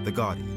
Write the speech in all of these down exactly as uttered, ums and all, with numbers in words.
The Guardian.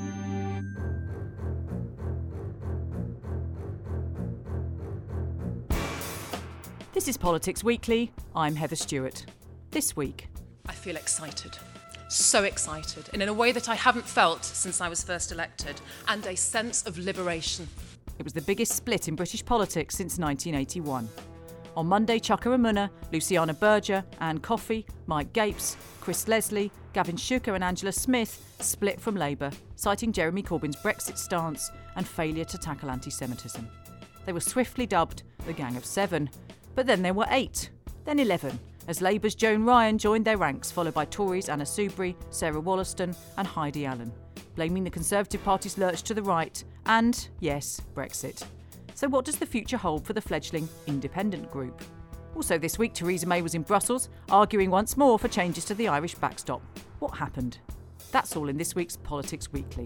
This is Politics Weekly. I'm Heather Stewart. This week, I feel excited. So excited, and in a way that I haven't felt since I was first elected, and a sense of liberation. It was the biggest split in British politics since nineteen eighty-one. On Monday, Chuka Umunna, Luciana Berger, Anne Coffey, Mike Gapes, Chris Leslie, Gavin Shuker and Angela Smith split from Labour, citing Jeremy Corbyn's Brexit stance and failure to tackle anti-Semitism. They were swiftly dubbed the Gang of Seven. But then there were eight, then eleven, as Labour's Joan Ryan joined their ranks, followed by Tories Anna Soubry, Sarah Wollaston and Heidi Allen, blaming the Conservative Party's lurch to the right and, yes, Brexit. So what does the future hold for the fledgling independent group? Also this week, Theresa May was in Brussels, arguing once more for changes to the Irish backstop. What happened? That's all in this week's Politics Weekly.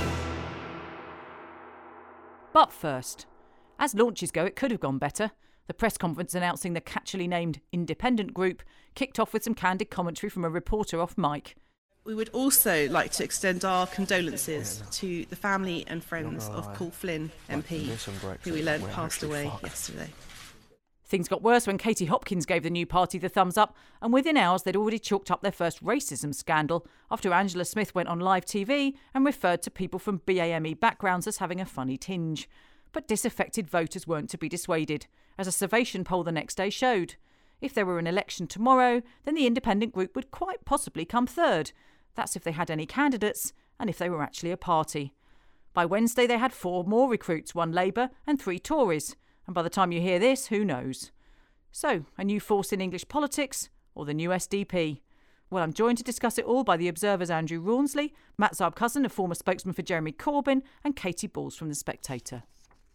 But first, as launches go, it could have gone better. The press conference announcing the catchily named independent group kicked off with some candid commentary from a reporter off mic. We would also like to extend our condolences to the family and friends of Paul Flynn M P, who we learned passed away yesterday. Things got worse when Katie Hopkins gave the new party the thumbs up, and within hours they'd already chalked up their first racism scandal after Angela Smith went on live T V and referred to people from B A M E backgrounds as having a funny tinge. But disaffected voters weren't to be dissuaded, as a Survation poll the next day showed. If there were an election tomorrow, then the independent group would quite possibly come third. That's if they had any candidates, and if they were actually a party. By Wednesday they had four more recruits, one Labour and three Tories. And by the time you hear this, who knows? So, a new force in English politics, or the new S D P? Well, I'm joined to discuss it all by the Observer's Andrew Rawnsley, Matt Zarb-Cousin, a former spokesman for Jeremy Corbyn, and Katie Balls from The Spectator.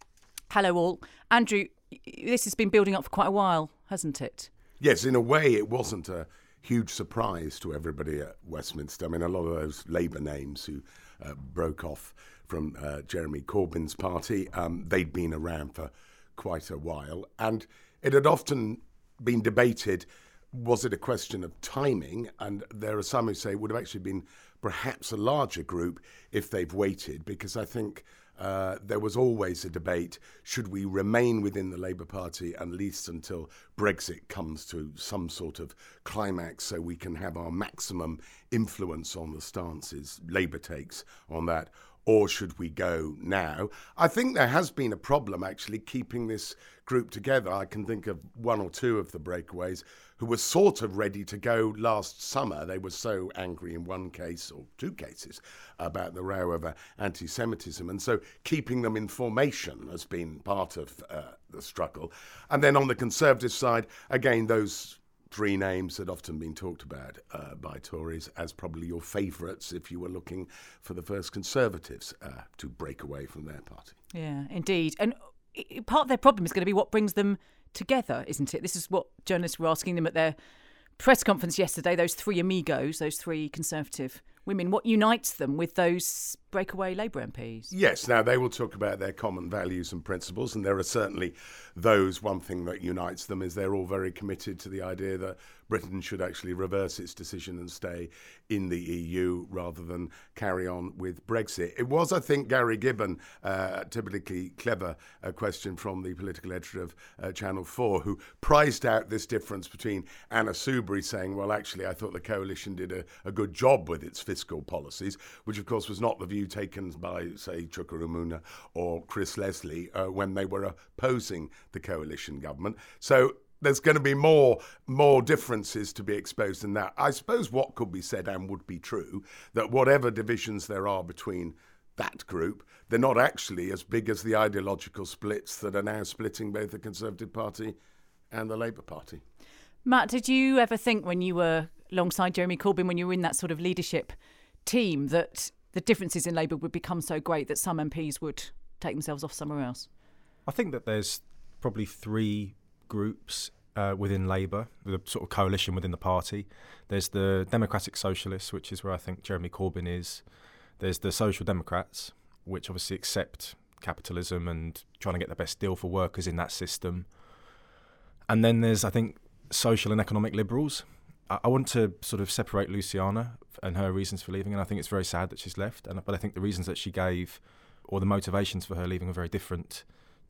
Hello all. Andrew, this has been building up for quite a while, hasn't it? Yes, in a way it wasn't a huge surprise to everybody at Westminster. I mean, a lot of those Labour names who uh, broke off from uh, Jeremy Corbyn's party, um, they'd been around for quite a while. And it had often been debated, was it a question of timing? And there are some who say it would have actually been perhaps a larger group if they've waited, because I think Uh, there was always a debate, should we remain within the Labour Party at least until Brexit comes to some sort of climax so we can have our maximum influence on the stances Labour takes on that, or should we go now? I think there has been a problem actually keeping this group together. I can think of one or two of the breakaways who were sort of ready to go last summer. They were so angry in one case, or two cases, about the row over anti-Semitism. And so keeping them in formation has been part of uh, the struggle. And then on the Conservative side, again, those three names had often been talked about uh, by Tories as probably your favourites if you were looking for the first Conservatives uh, to break away from their party. Yeah, indeed. And part of their problem is going to be what brings them together, isn't it? This is what journalists were asking them at their press conference yesterday, those three amigos, those three Conservative women. What unites them with those breakaway Labour M Ps? Yes, now they will talk about their common values and principles, and there are certainly those. One thing that unites them is they're all very committed to the idea that Britain should actually reverse its decision and stay in the E U rather than carry on with Brexit. It was, I think, Gary Gibbon, uh, typically clever uh, question from the political editor of uh, Channel four, who prized out this difference between Anna Soubry saying, well, actually, I thought the coalition did a, a good job with its fiscal policies, which, of course, was not the view taken by, say, Chuka Umunna or Chris Leslie uh, when they were opposing the coalition government. So there's going to be more more differences to be exposed in that. I suppose what could be said and would be true, that whatever divisions there are between that group, they're not actually as big as the ideological splits that are now splitting both the Conservative Party and the Labour Party. Matt, did you ever think when you were alongside Jeremy Corbyn, when you were in that sort of leadership team, that the differences in Labour would become so great that some M Ps would take themselves off somewhere else? I think that there's probably three groups uh, within Labour, the sort of coalition within the party. There's the Democratic Socialists, which is where I think Jeremy Corbyn is. There's the Social Democrats, which obviously accept capitalism and trying to get the best deal for workers in that system. And then there's, I think, social and economic liberals. I, I want to sort of separate Luciana and her reasons for leaving, and I think it's very sad that she's left. And but I think the reasons that she gave, or the motivations for her leaving, are very different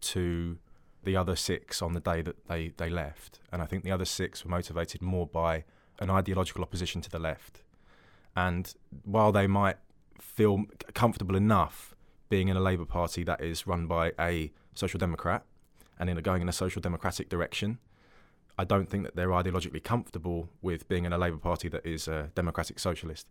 to the other six on the day that they, they left. And I think the other six were motivated more by an ideological opposition to the left. And while they might feel comfortable enough being in a Labour Party that is run by a Social Democrat and in a, going in a social democratic direction, I don't think that they're ideologically comfortable with being in a Labour Party that is a democratic socialist.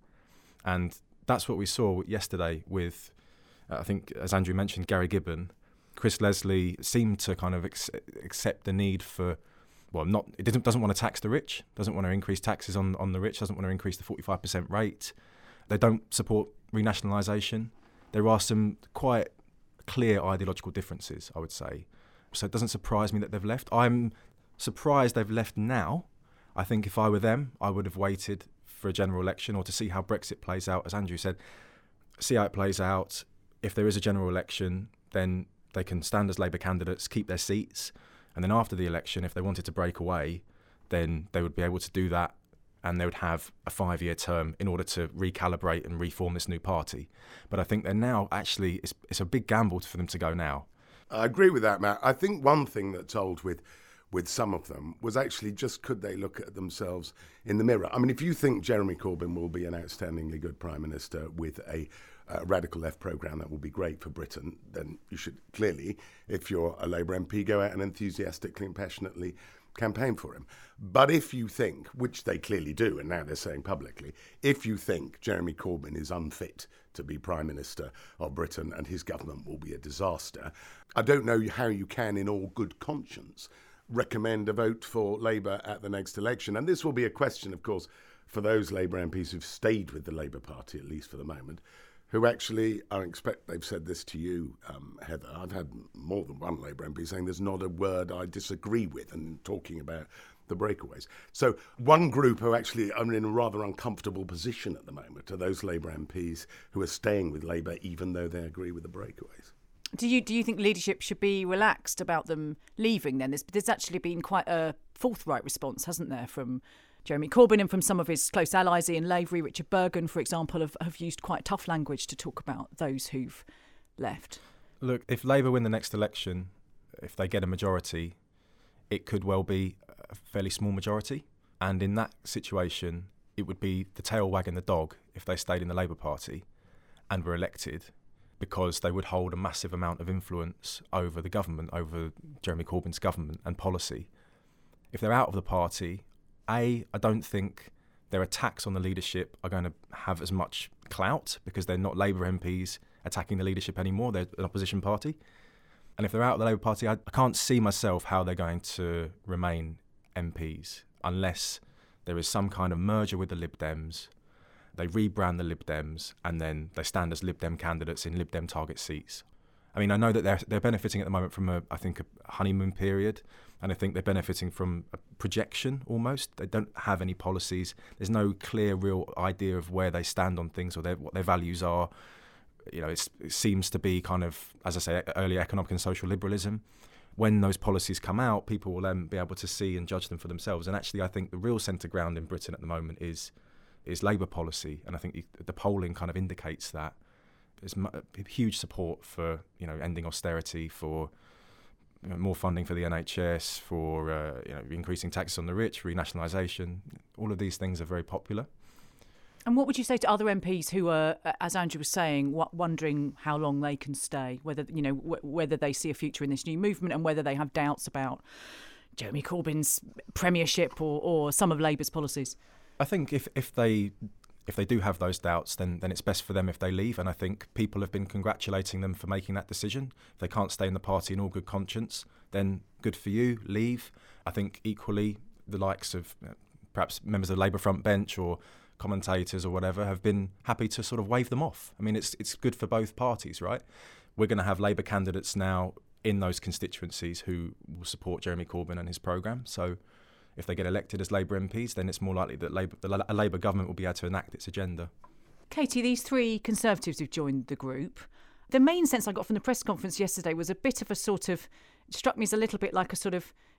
And that's what we saw yesterday with, uh, I think, as Andrew mentioned, Gary Gibbon. Chris Leslie seemed to kind of ex- accept the need for, well, not it doesn't, doesn't want to tax the rich, doesn't want to increase taxes on, on the rich, doesn't want to increase the forty-five percent rate. They don't support renationalisation. There are some quite clear ideological differences, I would say. So it doesn't surprise me that they've left. I'm surprised they've left now. I think if I were them, I would have waited for a general election or to see how Brexit plays out. As Andrew said, see how it plays out. If there is a general election, then they can stand as Labour candidates, keep their seats, and then after the election, if they wanted to break away, then they would be able to do that, and they would have a five-year term in order to recalibrate and reform this new party. But I think they're now actually, it's, it's a big gamble for them to go now. I agree with that, Matt. I think one thing that told with with some of them was actually just could they look at themselves in the mirror. I mean, if you think Jeremy Corbyn will be an outstandingly good Prime Minister with a uh, radical left programme that will be great for Britain, then you should clearly, if you're a Labour M P, go out and enthusiastically and passionately campaign for him. But if you think, which they clearly do, and now they're saying publicly, if you think Jeremy Corbyn is unfit to be Prime Minister of Britain and his government will be a disaster, I don't know how you can, in all good conscience, recommend a vote for Labour at the next election. And this will be a question, of course, for those Labour M Ps who've stayed with the Labour Party, at least for the moment, who actually, I expect they've said this to you, um, Heather. I've had more than one Labour M P saying there's not a word I disagree with and talking about the breakaways. So one group who actually are in a rather uncomfortable position at the moment are those Labour M Ps who are staying with Labour even though they agree with the breakaways. Do you do you think leadership should be relaxed about them leaving then? There's, there's actually been quite a forthright response, hasn't there, from Jeremy Corbyn and from some of his close allies. Ian Lavery, Richard Bergen, for example, have, have used quite tough language to talk about those who've left. Look, if Labour win the next election, if they get a majority, it could well be a fairly small majority. And in that situation, it would be the tail wagging the dog if they stayed in the Labour Party and were elected, because they would hold a massive amount of influence over the government, over Jeremy Corbyn's government and policy. If they're out of the party, A, I don't think their attacks on the leadership are going to have as much clout because they're not Labour M Ps attacking the leadership anymore, they're an opposition party. And if they're out of the Labour Party, I, I can't see myself how they're going to remain M Ps unless there is some kind of merger with the Lib Dems. They rebrand the Lib Dems and then they stand as Lib Dem candidates in Lib Dem target seats. I mean, I know that they're they're benefiting at the moment from a, I think, a honeymoon period, and I think they're benefiting from a projection almost. They don't have any policies. There's no clear, real idea of where they stand on things or their, what their values are. You know, it's, it seems to be kind of, as I say, early economic and social liberalism. When those policies come out, people will then be able to see and judge them for themselves. And actually, I think the real centre ground in Britain at the moment is is Labour policy, and I think the polling kind of indicates that. There's huge support for, you know, ending austerity, for, you know, more funding for the N H S, for uh, you know, increasing taxes on the rich, renationalisation. All of these things are very popular. And what would you say to other M Ps who are, as Andrew was saying, wondering how long they can stay, whether you know w- whether they see a future in this new movement, and whether they have doubts about Jeremy Corbyn's premiership or, or some of Labour's policies? I think if, if they if they do have those doubts, then then it's best for them if they leave. And I think people have been congratulating them for making that decision. If they can't stay in the party in all good conscience, then good for you, leave. I think equally the likes of uh, perhaps members of the Labour front bench or commentators or whatever have been happy to sort of wave them off. I mean, it's it's good for both parties, right? We're going to have Labour candidates now in those constituencies who will support Jeremy Corbyn and his programme. So if they get elected as Labour M Ps, then it's more likely that Labour, a Labour government will be able to enact its agenda. Katie, these three Conservatives who've joined the group, the main sense I got from the press conference yesterday was a bit of a sort of, it struck me as a little bit like a sort of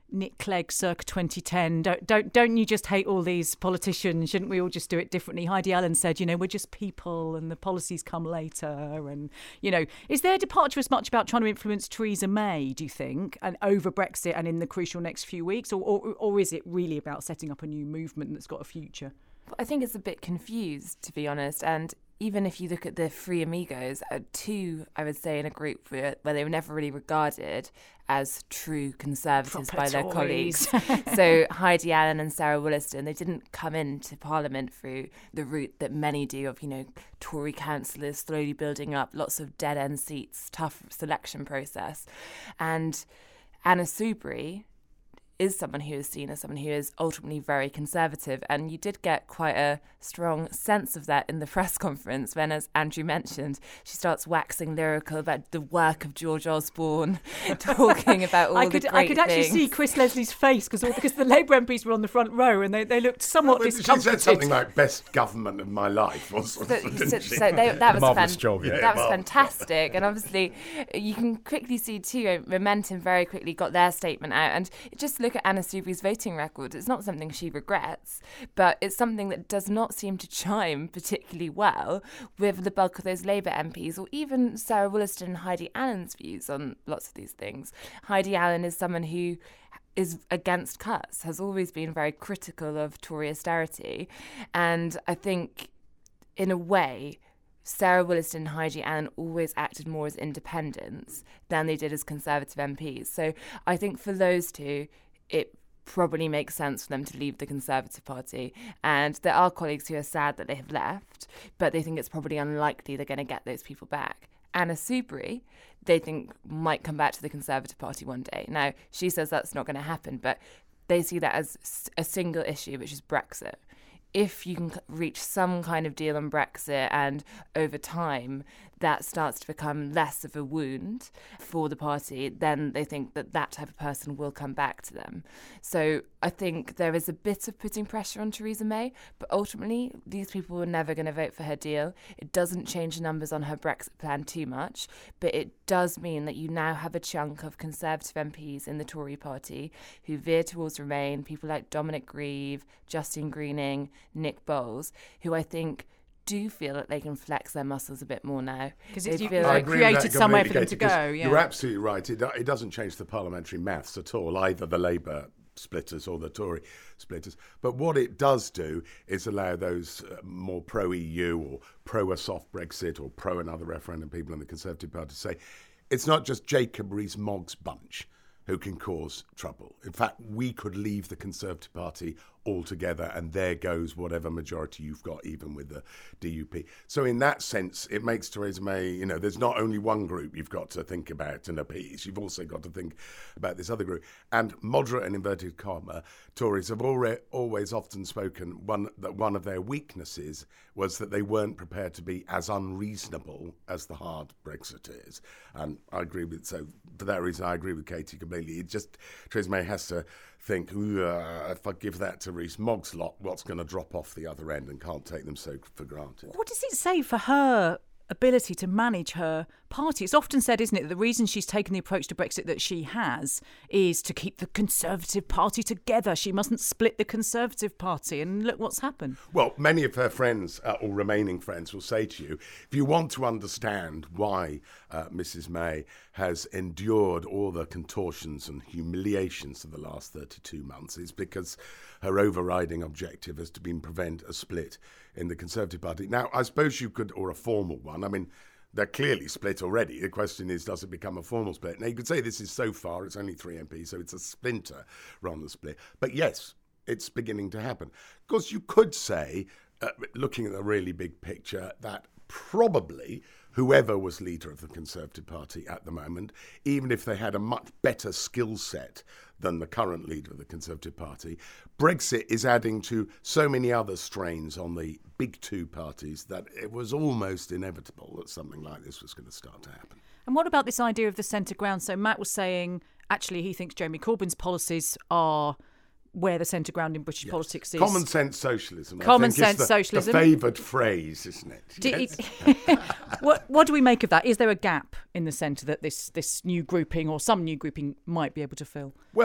Nick Clegg circa twenty ten. Don't, don't, don't you just hate all these politicians? Shouldn't we all just do it differently? Heidi Allen said, you know, we're just people and the policies come later. And, you know, is their departure as much about trying to influence Theresa May, do you think, and over Brexit and in the crucial next few weeks? Or, or, or is it really about setting up a new movement that's got a future? I think it's a bit confused, to be honest. And even if you look at the Three Amigos, uh, two, I would say, in a group where, where they were never really regarded as true conservatives Proper by their Tories. colleagues. So Heidi Allen and Sarah Wollaston, they didn't come into Parliament through the route that many do of, you know, Tory councillors slowly building up, lots of dead-end seats, tough selection process. And Anna Soubry is someone who is seen as someone who is ultimately very conservative. And you did get quite a strong sense of that in the press conference when, as Andrew mentioned, she starts waxing lyrical about the work of George Osborne, talking about all I the could, great I could actually things. see Chris Leslie's face because because the Labour M Ps were on the front row and they, they looked somewhat Well, she discomforted. said something like "best government of my life" or something. So, didn't so, she? so they, that was Marvellous fan- job, yeah. that was Well, fantastic, and obviously you can quickly see too. Momentum very quickly got their statement out, and just look at Anna Soubry's voting record. It's not something she regrets, but it's something that does not seem to chime particularly well with the bulk of those Labour M Ps, or even Sarah Wollaston and Heidi Allen's views on lots of these things. Heidi Allen is someone who is against cuts, has always been very critical of Tory austerity, and I think in a way Sarah Wollaston and Heidi Allen always acted more as independents than they did as Conservative M Ps. So I think for those two, it probably makes sense for them to leave the Conservative Party. And there are colleagues who are sad that they have left, but they think it's probably unlikely they're going to get those people back. Anna Soubry, they think, might come back to the Conservative Party one day. Now, she says that's not going to happen, but they see that as a single issue, which is Brexit. If you can reach some kind of deal on Brexit and over time that starts to become less of a wound for the party, then they think that that type of person will come back to them. So I think there is a bit of putting pressure on Theresa May, but ultimately these people were never going to vote for her deal. It doesn't change the numbers on her Brexit plan too much, but it does mean that you now have a chunk of Conservative M Ps in the Tory party who veer towards Remain, people like Dominic Grieve, Justine Greening, Nick Bowles, who I think do feel that they can flex their muscles a bit more now. Because They you feel I like agree with created that somewhere for completely, them to Katie, 'cause go. Yeah. You're absolutely right. It, do- it doesn't change the parliamentary maths at all, either the Labour splitters or the Tory splitters. But what it does do is allow those uh, more pro-E U or pro a soft Brexit or pro another referendum people in the Conservative Party to say, it's not just Jacob Rees-Mogg's bunch who can cause trouble. In fact, we could leave the Conservative Party altogether and there goes whatever majority you've got, even with the D U P. So in that sense, it makes Theresa May, you know, there's not only one group you've got to think about and appease, you've also got to think about this other group. And moderate and inverted comma, Tories have already, always often spoken one, that one of their weaknesses was that they weren't prepared to be as unreasonable as the hard Brexit is. And I agree with, so for that reason, I agree with Katie completely. It just, Theresa May has to think, Ooh, uh, if I give that to Rees-Mogg's lot, what's going to drop off the other end, and can't take them so for granted. What does it say for her ability to manage her party? It's often said, isn't it, that the reason she's taken the approach to Brexit that she has is to keep the Conservative Party together. She mustn't split the Conservative Party. And look what's happened. Well, many of her friends, uh, or remaining friends, will say to you, if you want to understand why uh, Missus May has endured all the contortions and humiliations of the last thirty-two months, it's because her overriding objective has to been prevent a split in the Conservative Party. Now, I suppose you could, or a formal one, I mean, they're clearly split already. The question is, does it become a formal split? Now, you could say this is so far, it's only three M Ps, so it's a splinter rather than a split. But yes, it's beginning to happen. Of course, you could say, uh, looking at the really big picture, that probably whoever was leader of the Conservative Party at the moment, even if they had a much better skill set than the current leader of the Conservative Party, Brexit is adding to so many other strains on the big two parties that it was almost inevitable that something like this was going to start to happen. And what about this idea of the centre ground? So Matt was saying, actually, he thinks Jeremy Corbyn's policies are where the centre ground in British Yes. politics is. Common sense socialism. Common I think sense is the, socialism. The favoured phrase, isn't it? Do Yes. it- what what do we make of that? Is there a gap in the centre that this this new grouping or some new grouping might be able to fill? Well,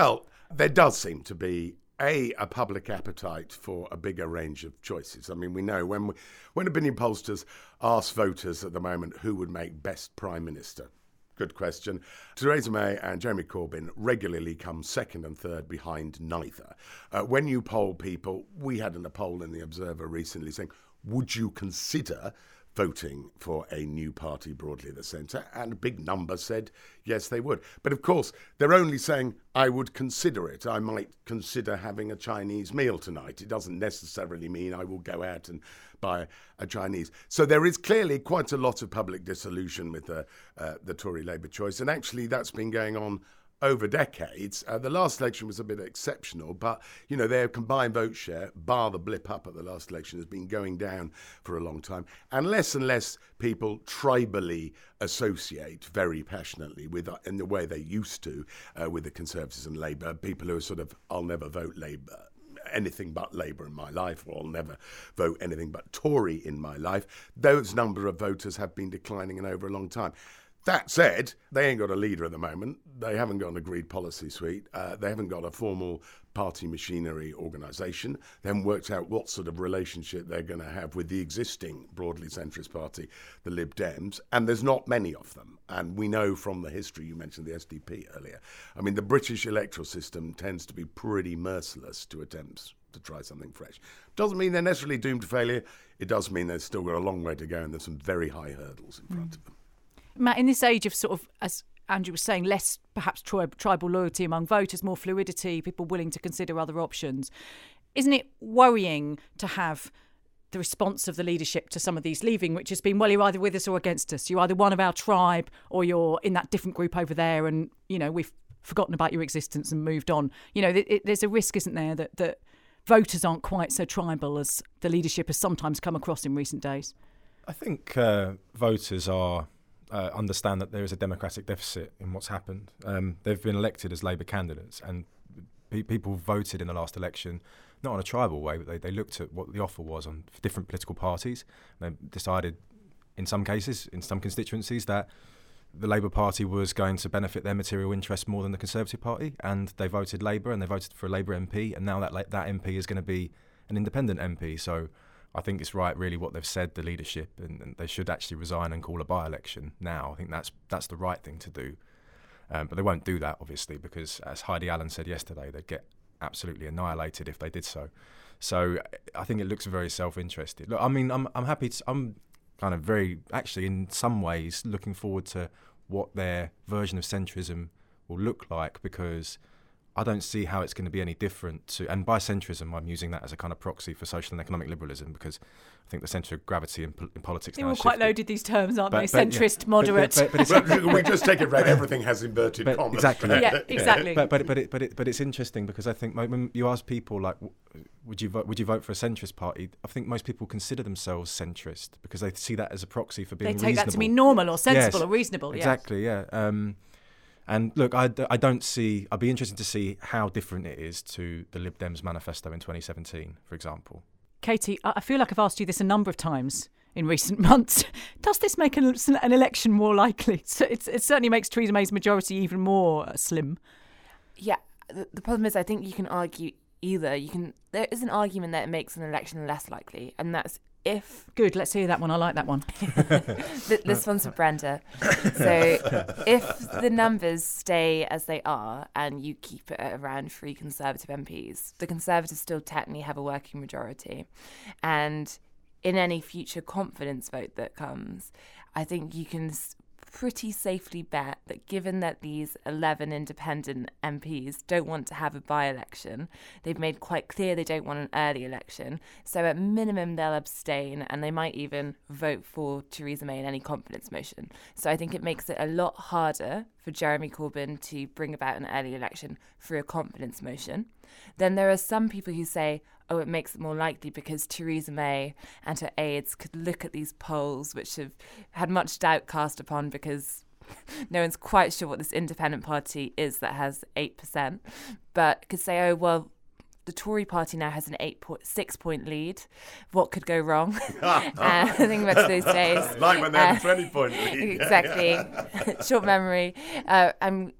There does seem to be A, a public appetite for a bigger range of choices. I mean, we know when we, when opinion pollsters ask voters at the moment who would make best Prime Minister, good question, Theresa May and Jeremy Corbyn regularly come second and third behind neither. Uh, when you poll people, we had a poll in The Observer recently saying, would you consider voting for a new party broadly at the centre? And a big number said yes, they would. But of course, they're only saying, I would consider it. I might consider having a Chinese meal tonight. It doesn't necessarily mean I will go out and buy a Chinese. So there is clearly quite a lot of public disillusion with the, uh, the Tory Labour choice. And actually, that's been going on over decades. Uh, the last election was a bit exceptional, but, you know, their combined vote share, bar the blip up at the last election, has been going down for a long time. And less and less people tribally associate very passionately with, uh, in the way they used to, uh, with the Conservatives and Labour, people who are sort of, I'll never vote Labour, anything but Labour in my life, or I'll never vote anything but Tory in my life. Those number of voters have been declining in over a long time. That said, they ain't got a leader at the moment. They haven't got an agreed policy suite. Uh, they haven't got a formal party machinery organisation. They haven't worked out what sort of relationship they're going to have with the existing broadly centrist party, the Lib Dems. And there's not many of them. And we know from the history, you mentioned the S D P earlier. I mean, the British electoral system tends to be pretty merciless to attempts to try something fresh. Doesn't mean they're necessarily doomed to failure. It does mean they've still got a long way to go and there's some very high hurdles in front mm. of them. Matt, in this age of sort of, as Andrew was saying, less perhaps tri- tribal loyalty among voters, more fluidity, people willing to consider other options, isn't it worrying to have the response of the leadership to some of these leaving, which has been, well, you're either with us or against us. You're either one of our tribe or you're in that different group over there and, you know, we've forgotten about your existence and moved on. You know, it, it, there's a risk, isn't there, that, that voters aren't quite so tribal as the leadership has sometimes come across in recent days? I think uh, voters are... Uh, understand that there is a democratic deficit in what's happened. Um, they've been elected as Labour candidates and pe- people voted in the last election, not on a tribal way, but they, they looked at what the offer was on different political parties. They decided, in some cases, in some constituencies, that the Labour Party was going to benefit their material interests more than the Conservative Party, and they voted Labour and they voted for a Labour M P, and now that that M P is going to be an independent M P. So I think it's right, really, what they've said, the leadership, and, and they should actually resign and call a by-election now. I think that's that's the right thing to do. Um, but they won't do that, obviously, because, as Heidi Allen said yesterday, they'd get absolutely annihilated if they did so. So I think it looks very self-interested. Look, I mean, I'm I'm happy to... I'm kind of very, actually, in some ways, looking forward to what their version of centrism will look like, because I don't see how it's going to be any different to, and by centrism, I'm using that as a kind of proxy for social and economic liberalism, because I think the centre of gravity in, in politics They're now all quite loaded, these terms, aren't but, they? But, Centrist, yeah. moderate. But, but, but, but we just take it right. Everything has inverted but, commas. Exactly. Yeah, exactly. But but but it, but it, but it's interesting, because I think when you ask people, like, would you vote? Would you vote for a centrist party? I think most people consider themselves centrist because they see that as a proxy for being reasonable. They take that to mean normal or sensible yes, or reasonable. Exactly. Yes. Yeah. Um, And look, I, I don't see... I'd be interested to see how different it is to the Lib Dems manifesto in twenty seventeen, for example. Katie, I feel like I've asked you this a number of times in recent months. Does this make an, an election more likely? So it's, it certainly makes Theresa May's majority even more slim. Yeah, the, the problem is I think you can argue either. You can. There is an argument that it makes an election less likely, and that's if... Good, let's hear that one. I like that one. This one's for Brenda. So if the numbers stay as they are and you keep it at around three Conservative M Ps, the Conservatives still technically have a working majority. And in any future confidence vote that comes, I think you can pretty safely bet that given that these eleven independent M Ps don't want to have a by-election, they've made quite clear they don't want an early election, so at minimum they'll abstain and they might even vote for Theresa May in any confidence motion. So I think it makes it a lot harder for Jeremy Corbyn to bring about an early election through a confidence motion. Then there are some people who say, oh, it makes it more likely because Theresa May and her aides could look at these polls, which have had much doubt cast upon because no one's quite sure what this independent party is that has eight percent, but could say, oh, well, the Tory party now has an eight point six point lead. What could go wrong? uh, I think back to those days. Like when they had a twenty point lead. Exactly. Short memory. Uh, I'm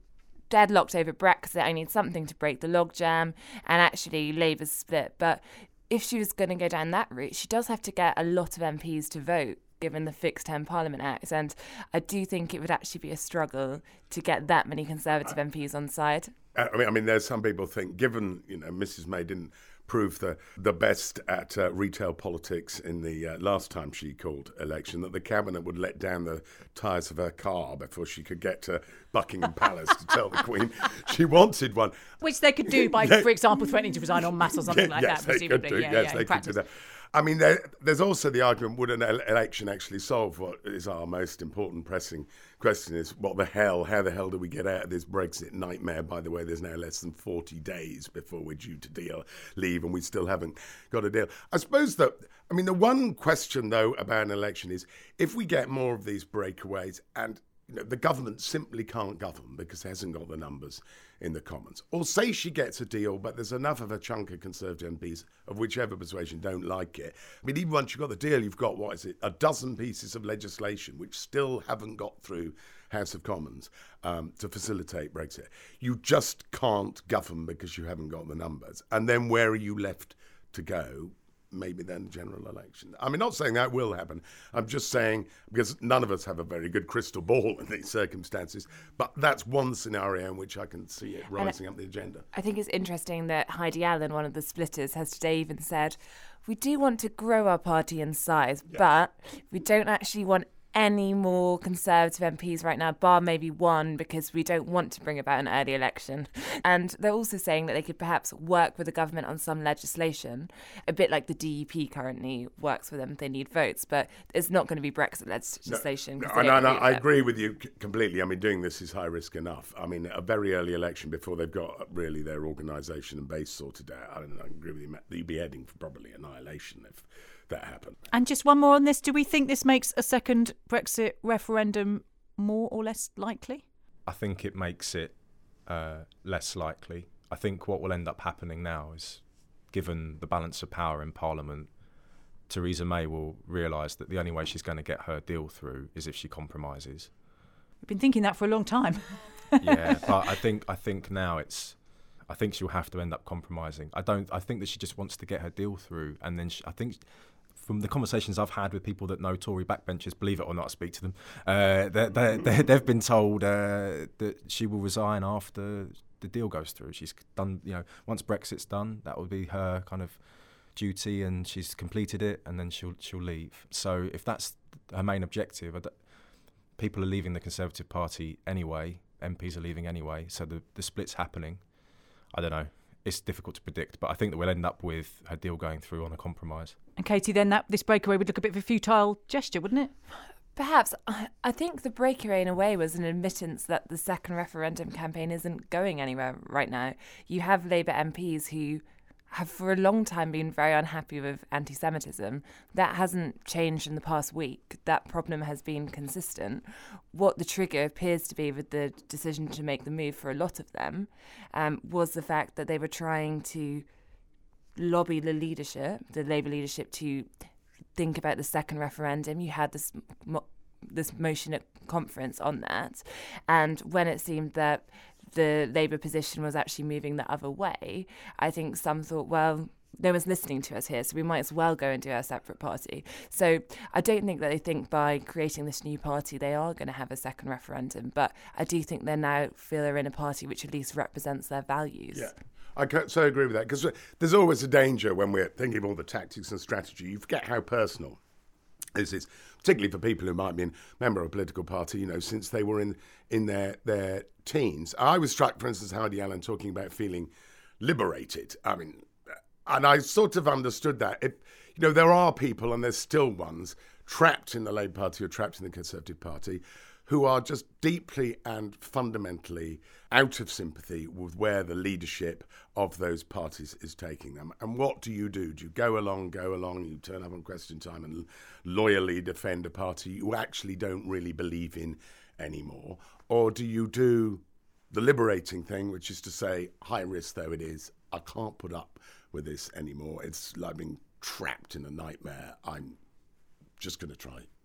deadlocked over Brexit. I need something to break the logjam, and actually Labour's split. But if she was going to go down that route, she does have to get a lot of M Ps to vote, given the Fixed Term Parliament Act. And I do think it would actually be a struggle to get that many Conservative M Ps on side. I mean, I mean, there's some people think, given, you know, Missus May didn't prove the, the best at uh, retail politics in the uh, last time she called election, that the cabinet would let down the tyres of her car before she could get to Buckingham Palace to tell the Queen she wanted one. Which they could do by, Yeah. for example, threatening to resign en masse or something Yeah, like yes, that, they presumably. could do. Yeah, yes, yeah, they in could practice. do that. I mean, there, there's also the argument, would an ele- election actually solve what is our most important pressing question, is what the hell, how the hell do we get out of this Brexit nightmare? By the way, there's now less than forty days before we're due to deal, leave, and we still haven't got a deal. I suppose that, I mean, the one question, though, about an election is, if we get more of these breakaways and you know, the government simply can't govern because it hasn't got the numbers in the Commons. Or say she gets a deal, but there's enough of a chunk of Conservative M Ps of whichever persuasion don't like it. I mean, even once you've got the deal, you've got, what is it, a dozen pieces of legislation which still haven't got through House of Commons um, to facilitate Brexit. You just can't govern because you haven't got the numbers. And then where are you left to go? Maybe then general election. I'm not saying that will happen. I'm just saying, because none of us have a very good crystal ball in these circumstances, but that's one scenario in which I can see it rising up the agenda. I think it's interesting that Heidi Allen, one of the splitters, has today even said, we do want to grow our party in size, Yes. but we don't actually want any more Conservative M Ps right now, bar maybe one, because we don't want to bring about an early election. And they're also saying that they could perhaps work with the government on some legislation, a bit like the D U P currently works with them if they need votes, but it's not going to be Brexit legislation. No, 'cause they no, don't no, agree I with it. agree with you c- completely. I mean, doing this is high risk enough. I mean, a very early election before they've got really their organisation and base sorted out, I don't know, I agree with you, Matt, you'd be heading for probably annihilation if that happened. And just one more on this. Do we think this makes a second Brexit referendum more or less likely? I think it makes it uh, less likely. I think what will end up happening now is, given the balance of power in Parliament, Theresa May will realise that the only way she's going to get her deal through is if she compromises. We've been thinking that for a long time. Yeah, but I think I think now it's. I think she'll have to end up compromising. I don't. I think that she just wants to get her deal through, and then she, I think, from the conversations I've had with people that know Tory backbenchers, believe it or not, I speak to them. Uh, they, they, they, they've been told uh, that she will resign after the deal goes through. She's done. You know, once Brexit's done, that will be her kind of duty, and she's completed it, and then she'll she'll leave. So if that's her main objective, I don't, people are leaving the Conservative Party anyway. M Ps are leaving anyway. So the the split's happening. I don't know. It's difficult to predict, but I think that we'll end up with her deal going through on a compromise. And Katie, then that this breakaway would look a bit of a futile gesture, wouldn't it? Perhaps. I I think the breakaway in a way was an admittance that the second referendum campaign isn't going anywhere right now. You have Labour M Ps who have for a long time been very unhappy with anti-Semitism. That hasn't changed in the past week. That problem has been consistent. What the trigger appears to be with the decision to make the move for a lot of them um, was the fact that they were trying to lobby the leadership, the Labour leadership, to think about the second referendum. You had this mo- this motion at conference on that, and when it seemed that the Labour position was actually moving the other way, I think some thought, well, no one's listening to us here, so we might as well go and do our separate party. So I don't think that they think by creating this new party they are going to have a second referendum, but I do think they now feel they're in a party which at least represents their values. Yeah. I can so agree with that, because there's always a danger when we're thinking of all the tactics and strategy. You forget how personal this is, particularly for people who might be a member of a political party, you know, since they were in, in their, their teens. I was struck, for instance, Heidi Allen talking about feeling liberated. I mean, and I sort of understood that. It, you know, there are people, and there's still ones, trapped in the Labour Party or trapped in the Conservative Party, who are just deeply and fundamentally out of sympathy with where the leadership of those parties is taking them. And what do you do? Do you go along, go along, you turn up on question time and loyally defend a party you actually don't really believe in anymore? Or do you do the liberating thing, which is to say, high risk though it is, I can't put up with this anymore. It's like being trapped in a nightmare. I'm just going to try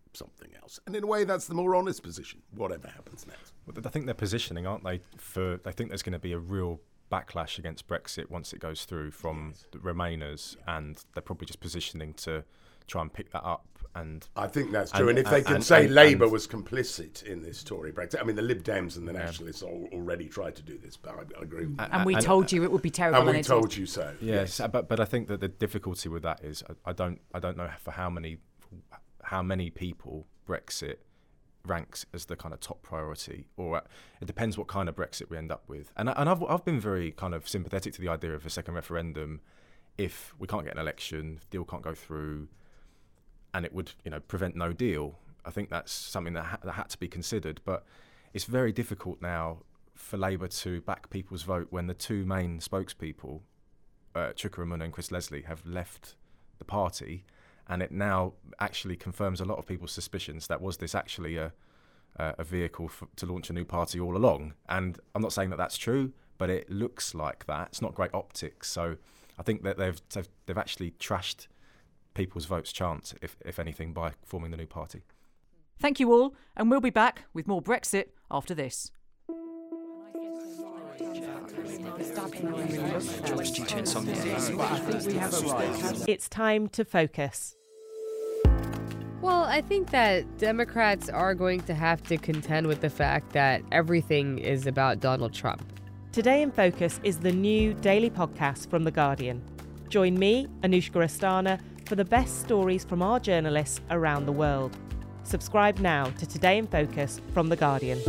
something else. And in a way, that's the more honest position, whatever happens next. Well, I think they're positioning, aren't they? For I think there's going to be a real backlash against Brexit once it goes through from yes. the Remainers, and they're probably just positioning to try and pick that up. And I think that's true. And, and if they and, can and, say and, Labour and, was complicit in this Tory Brexit, I mean, the Lib Dems and the yeah. Nationalists all, already tried to do this, but I, I agree with you. And we and, told you it would be terrible. And we and told you so. Yes, yes, but but I think that the difficulty with that is I, I don't I don't know for how many how many people Brexit ranks as the kind of top priority, or uh, it depends what kind of Brexit we end up with. And and I've I've been very kind of sympathetic to the idea of a second referendum if we can't get an election, if the deal can't go through, and it would, you know, prevent no deal. I think that's something that, ha- that had to be considered. But it's very difficult now for Labour to back people's vote when the two main spokespeople, uh, Chuka Umunna and Chris Leslie, have left the party, and it now actually confirms a lot of people's suspicions that was this actually a uh, a vehicle for, to launch a new party all along. And I'm not saying that that's true, but it looks like that. It's not great optics. So I think that they've they've, they've actually trashed people's votes' chance, if if anything, by forming the new party. Thank you all, and we'll be back with more Brexit after this. It's time to focus. Well, I think that Democrats are going to have to contend with the fact that everything is about Donald Trump. Today in Focus is the new daily podcast from The Guardian. Join me, Anushka Astana, for the best stories from our journalists around the world. Subscribe now to Today in Focus from The Guardian.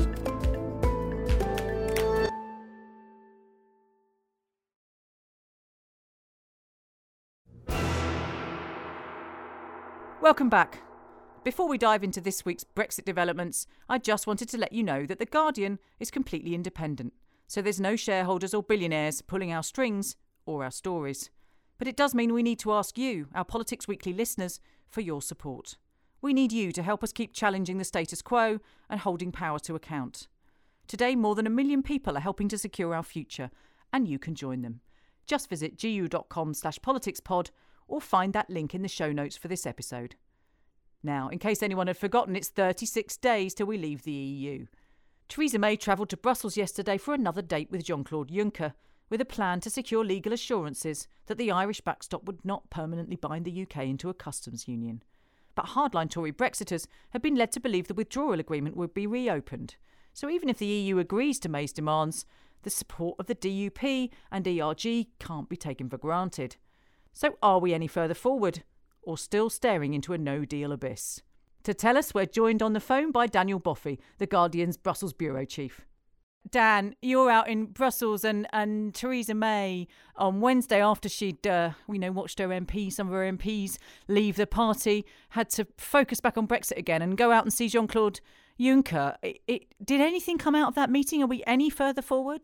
Welcome back. Before we dive into this week's Brexit developments, I just wanted to let you know that The Guardian is completely independent, so there's no shareholders or billionaires pulling our strings or our stories. But it does mean we need to ask you, our Politics Weekly listeners, for your support. We need you to help us keep challenging the status quo and holding power to account. Today, more than a million people are helping to secure our future, and you can join them. Just visit gu.com slash politicspod or find that link in the show notes for this episode. Now, in case anyone had forgotten, it's thirty-six days till we leave the E U. Theresa May travelled to Brussels yesterday for another date with Jean-Claude Juncker, with a plan to secure legal assurances that the Irish backstop would not permanently bind the U K into a customs union. But hardline Tory Brexiters have been led to believe the withdrawal agreement would be reopened. So even if the E U agrees to May's demands, the support of the D U P and E R G can't be taken for granted. So are we any further forward, or still staring into a no-deal abyss? To tell us, we're joined on the phone by Daniel Boffey, The Guardian's Brussels bureau chief. Dan, you're out in Brussels, and, and Theresa May on Wednesday, after she'd uh, you know watched her M P, some of her M Ps leave the party, had to focus back on Brexit again and go out and see Jean-Claude Juncker. It, it, did anything come out of that meeting? Are we any further forward?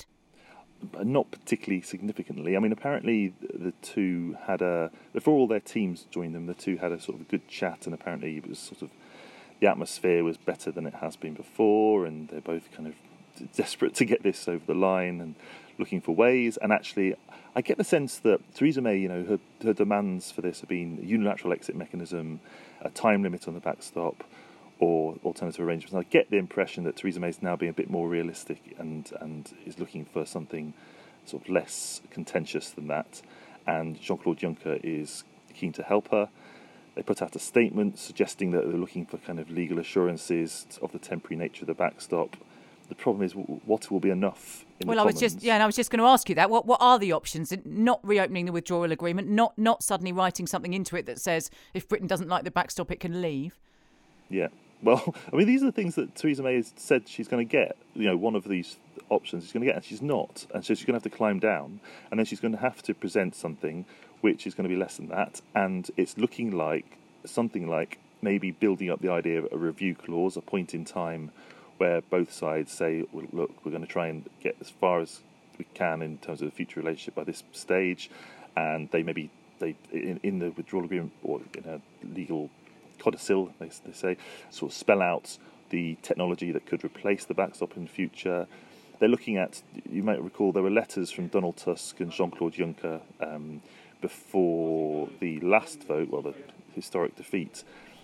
Not particularly significantly. I mean, apparently the two had a, before all their teams joined them, the two had a sort of a good chat, and apparently it was sort of, the atmosphere was better than it has been before, and they're both kind of desperate to get this over the line and looking for ways. And actually, I get the sense that Theresa May, you know, her, her demands for this have been a unilateral exit mechanism, a time limit on the backstop, or alternative arrangements. And I get the impression that Theresa May is now being a bit more realistic and, and is looking for something sort of less contentious than that. And Jean-Claude Juncker is keen to help her. They put out a statement suggesting that they're looking for kind of legal assurances of the temporary nature of the backstop. The problem is, what will be enough in well, the I was Commons? just yeah, and I was just going to ask you that. What what are the options? Not reopening the withdrawal agreement, not not suddenly writing something into it that says if Britain doesn't like the backstop, it can leave. Yeah. Well, I mean, these are the things that Theresa May has said she's going to get. You know, one of these options she's going to get, and she's not. And so she's going to have to climb down, and then she's going to have to present something which is going to be less than that. And it's looking like something like maybe building up the idea of a review clause, a point in time where both sides say, well, look, we're going to try and get as far as we can in terms of the future relationship by this stage. And they maybe, they in, in the withdrawal agreement or in a legal codicil, they, they say, sort of spell out the technology that could replace the backstop in the future. They're looking at, you might recall, there were letters from Donald Tusk and Jean-Claude Juncker um, before the last vote, well, the historic defeat,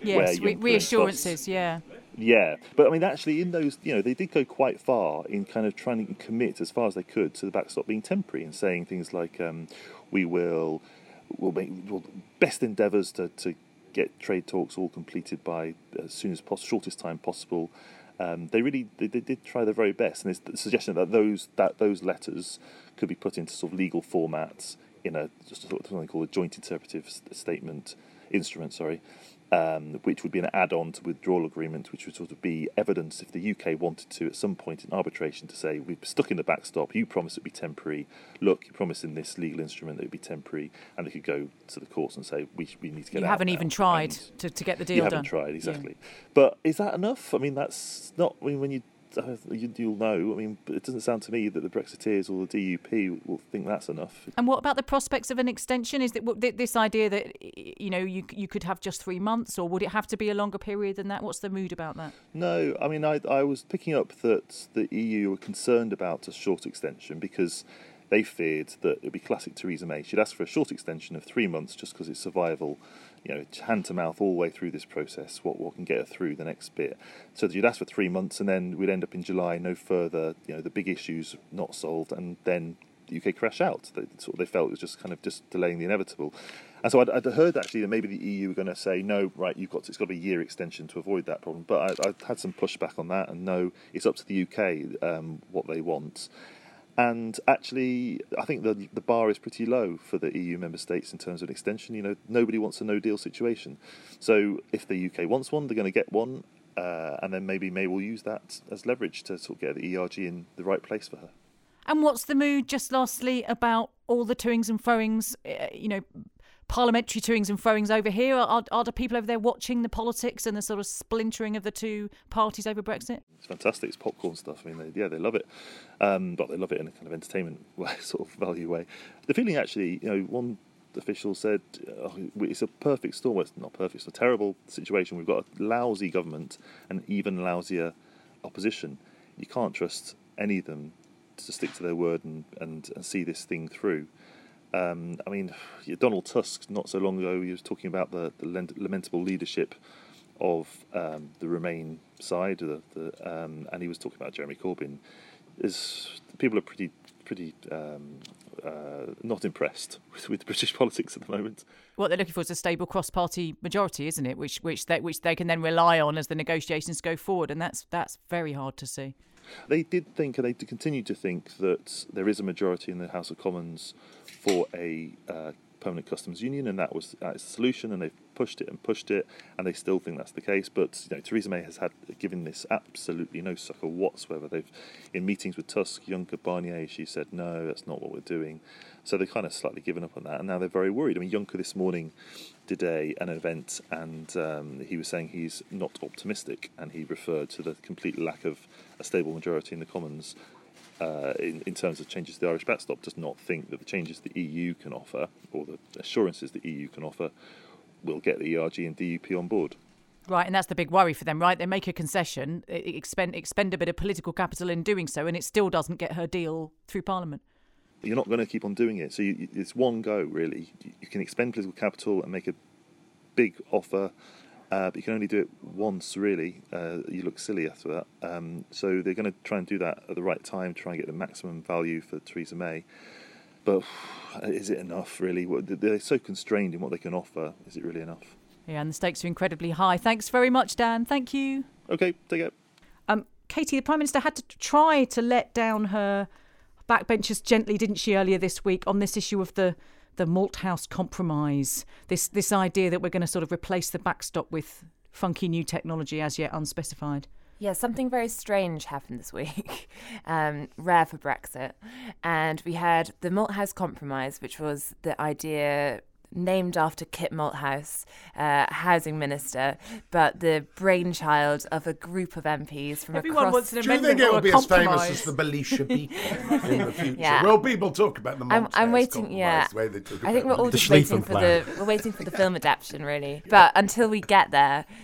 Yes, re- reassurances, yeah. Yeah, but I mean, actually, in those, you know, they did go quite far in kind of trying to commit as far as they could to the backstop being temporary and saying things like, um, we will, we'll make we'll best endeavours to, to get trade talks all completed by as soon as possible, shortest time possible. Um, they really they, they did try their very best, and it's the suggestion that those that those letters could be put into sort of legal formats in a just sort of something called a joint interpretive statement instrument. Sorry. Um, which would be an add-on to withdrawal agreement, which would sort of be evidence if the U K wanted to, at some point in arbitration, to say, we've stuck in the backstop, you promised it would be temporary, look, you promised in this legal instrument that it would be temporary, and they could go to the courts and say, we we need to get you out You haven't now. even tried to, to get the deal you done. You haven't tried, exactly. Yeah. But is that enough? I mean, that's not, I mean, when you you'll know. I mean, it doesn't sound to me that the Brexiteers or the D U P will think that's enough. And what about the prospects of an extension? Is that this idea that, you know, you you could have just three months, or would it have to be a longer period than that? What's the mood about that? No, I mean, I I was picking up that the E U were concerned about a short extension because they feared that it would be classic Theresa May. She'd ask for a short extension of three months just because it's survival, you know, hand to mouth all the way through this process, what, what can get her through the next bit. So you'd ask for three months and then we'd end up in July, no further, you know, the big issues not solved, and then the U K crash out. They, sort of, they felt it was just kind of just delaying the inevitable. And so I'd, I'd heard actually that maybe the E U were going to say, no, right, you've got to, it's got to be a year extension to avoid that problem. But I, I had some pushback on that, and no, it's up to the U K um, what they want. And actually, I think the the bar is pretty low for the E U member states in terms of an extension. You know, nobody wants a no-deal situation. So if the U K wants one, they're going to get one, uh, and then maybe May will use that as leverage to sort of get the E R G in the right place for her. And what's the mood, just lastly, about all the toings and froings, uh, you know, parliamentary toings and froings over here? Are, are the people over there watching the politics and the sort of splintering of the two parties over Brexit? It's fantastic. It's popcorn stuff. I mean, they, yeah, they love it. Um, but they love it in a kind of entertainment way, sort of value way. The feeling actually, you know, one official said, oh, it's a perfect storm. Well, it's not perfect. It's a terrible situation. We've got a lousy government and even lousier opposition. You can't trust any of them to stick to their word and, and, and see this thing through. Um, I mean, Donald Tusk, not so long ago, he was talking about the, the lamentable leadership of um, the Remain side, the, the, um, and he was talking about Jeremy Corbyn. Is people are pretty, pretty um, uh, not impressed with, with British politics at the moment. What they're looking for is a stable cross-party majority, isn't it? Which which they which they can then rely on as the negotiations go forward, and that's that's very hard to see. They did think, and they continue to think, that there is a majority in the House of Commons for a uh, permanent customs union, and that was that is the solution, and they've pushed it and pushed it, and they still think that's the case. But you know, Theresa May has had given this absolutely no succor whatsoever. They've, in meetings with Tusk, Juncker, Barnier, she said, no, that's not what we're doing. So they've kind of slightly given up on that, and now they're very worried. I mean, Juncker this morning did a, an event, and um, he was saying he's not optimistic, and he referred to the complete lack of a stable majority in the Commons uh, in, in terms of changes to the Irish backstop. Does not think that the changes the E U can offer, or the assurances the E U can offer, will get the E R G and D U P on board. Right, and that's the big worry for them, right? They make a concession, expend, expend a bit of political capital in doing so, and it still doesn't get her deal through Parliament. You're not going to keep on doing it. So you, it's one go, really. You can expend political capital and make a big offer, uh, but you can only do it once, really. Uh, you look silly after that. Um, so they're going to try and do that at the right time, try and get the maximum value for Theresa May. But is it enough, really? They're so constrained in what they can offer. Is it really enough? Yeah, and the stakes are incredibly high. Thanks very much, Dan. Thank you. OK, take care. Um, Katie, the Prime Minister had to try to let down her backbenchers gently, didn't she, earlier this week on this issue of the, the Malthouse Compromise, this this idea that we're going to sort of replace the backstop with funky new technology as yet unspecified. Yeah, something very strange happened this week, um, rare for Brexit. And we had the Malthouse Compromise, which was the idea named after Kit Malthouse, uh, housing minister, but the brainchild of a group of M Ps from Everyone across... wants an Do you amendment think it or will a be as compromise? famous as the Belisha Beacon in the future? Yeah. Well, people talk about the I'm, Malthouse I'm waiting, Compromise, yeah. the way they talk I think we're about all The just waiting Schlieffen for the we're waiting for the film adaptation, really. But until we get there,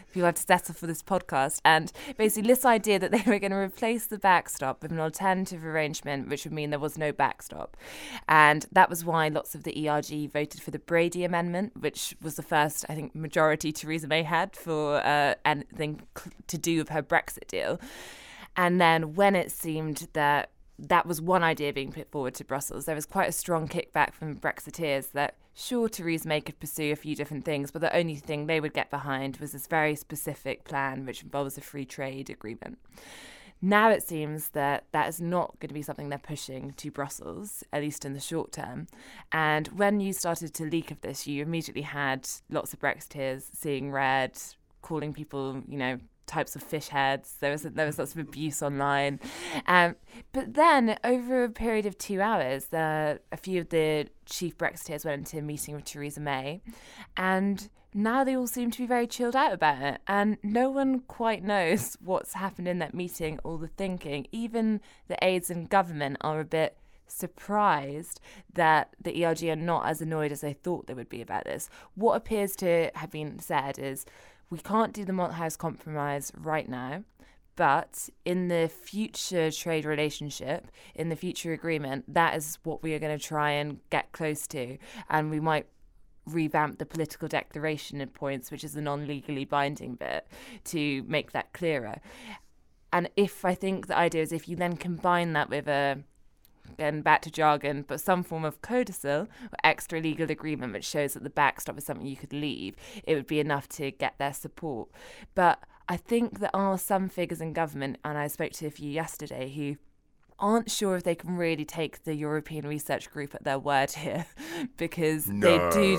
people have to settle for this podcast. And basically this idea that they were going to replace the backstop with an alternative arrangement, which would mean there was no backstop. And that was why lots of the E R G voted for the Brady Amendment, which was the first, I think, majority Theresa May had for uh, anything to do with her Brexit deal. And then when it seemed that that was one idea being put forward to Brussels, there was quite a strong kickback from Brexiteers that, sure, Theresa May could pursue a few different things, but the only thing they would get behind was this very specific plan, which involves a free trade agreement. Now it seems that that is not going to be something they're pushing to Brussels, at least in the short term. And when you started to leak of this, you immediately had lots of Brexiteers seeing red, calling people, you know, types of fish heads. There was there was lots of abuse online. Um, but then over a period of two hours, the, a few of the chief Brexiteers went into a meeting with Theresa May, and now they all seem to be very chilled out about it. And no one quite knows what's happened in that meeting, all the thinking. Even the aides in government are a bit surprised that the E R G are not as annoyed as they thought they would be about this. What appears to have been said is, we can't do the Malthouse Compromise right now, but in the future trade relationship, in the future agreement, that is what we are going to try and get close to. And we might revamp the political declaration at points, which is the non-legally binding bit, to make that clearer. And if I think the idea is if you then combine that with a, again, back to jargon, but some form of codicil or extra legal agreement which shows that the backstop is something you could leave, it would be enough to get their support. But I think there are some figures in government, and I spoke to a few yesterday, who aren't sure if they can really take the European Research Group at their word here, because no. they do...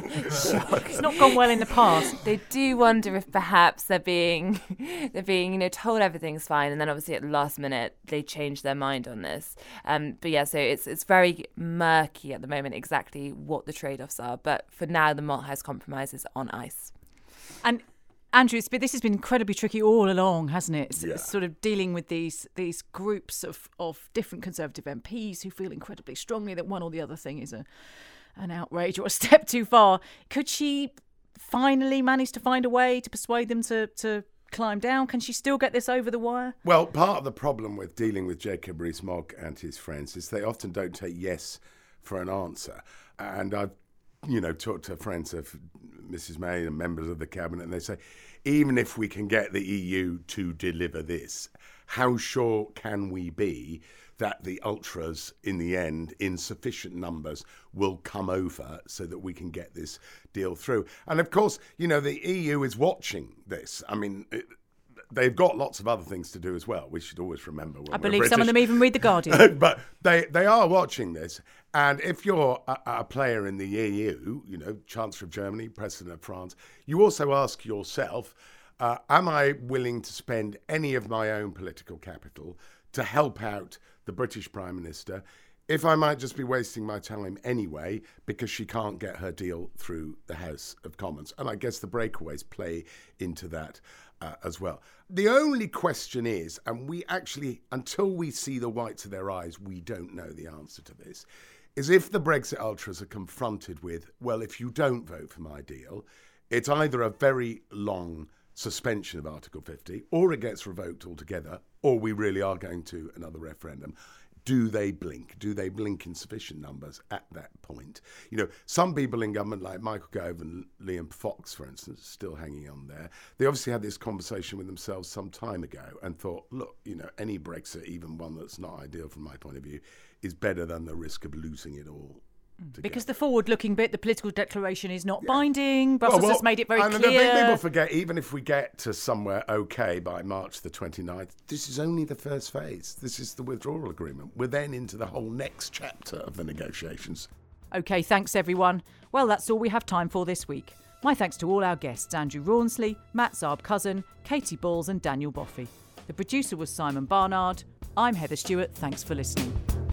It's not gone well in the past. They do wonder if perhaps they're being, they're being, you know, told everything's fine, and then obviously at the last minute they change their mind on this. Um, but yeah, so it's it's very murky at the moment exactly what the trade-offs are. But for now, the Malthouse Compromise is on ice. And Andrew, it's been, this has been incredibly tricky all along, hasn't it? It's, yeah. it's sort of dealing with these these groups of, of different Conservative M Ps who feel incredibly strongly that one or the other thing is a an outrage or a step too far. Could she finally manage to find a way to persuade them to, to climb down? Can she still get this over the wire? Well, part of the problem with dealing with Jacob Rees-Mogg and his friends is they often don't take yes for an answer. And I've you know, talk to friends of Missus May and members of the cabinet, and they say, even if we can get the E U to deliver this, how sure can we be that the ultras, in the end, in sufficient numbers, will come over so that we can get this deal through? And of course, you know, the E U is watching this. I mean, it, they've got lots of other things to do as well. We should always remember. When I we're believe British. some of them even read The Guardian. But they, they are watching this. And if you're a, a player in the E U, you know, Chancellor of Germany, President of France, you also ask yourself, uh, am I willing to spend any of my own political capital to help out the British Prime Minister if I might just be wasting my time anyway because she can't get her deal through the House of Commons? And I guess the breakaways play into that uh, as well. The only question is, and we actually, until we see the whites of their eyes, we don't know the answer to this, is if the Brexit ultras are confronted with, well, if you don't vote for my deal, it's either a very long suspension of Article fifty, or it gets revoked altogether, or we really are going to another referendum. Do they blink? Do they blink in sufficient numbers at that point? You know, some people in government, like Michael Gove and Liam Fox, for instance, still hanging on there, they obviously had this conversation with themselves some time ago and thought, look, you know, any Brexit, even one that's not ideal from my point of view, is better than the risk of losing it all. Because the forward-looking bit, the political declaration, is not yeah. binding. Brussels well, well, has made it very and clear. And people forget, even if we get to somewhere okay by March the twenty-ninth, this is only the first phase. This is the withdrawal agreement. We're then into the whole next chapter of the negotiations. OK, thanks, everyone. Well, that's all we have time for this week. My thanks to all our guests, Andrew Rawnsley, Matt Zarb-Cousin, Katie Balls and Daniel Boffey. The producer was Simon Barnard. I'm Heather Stewart. Thanks for listening.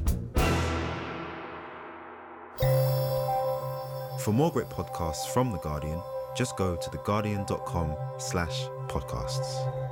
For more great podcasts from The Guardian, just go to theguardian.com slash podcasts.